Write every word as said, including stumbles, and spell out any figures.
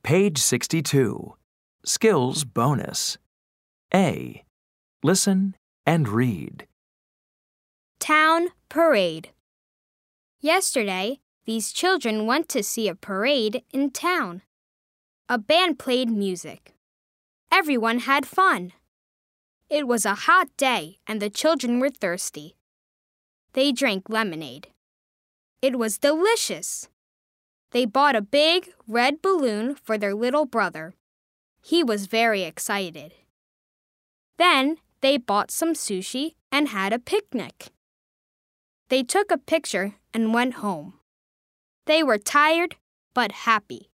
Page sixty-two. Skills bonus. A. Listen and read. Town Parade. Yesterday, these children went to see a parade in town. A band played music. Everyone had fun. It was a hot day and the children were thirsty. They drank lemonade. It was delicious. They bought a big red balloon for their little brother. He was very excited. Then they bought some sushi and had a picnic. They took a picture and went home. They were tired but happy.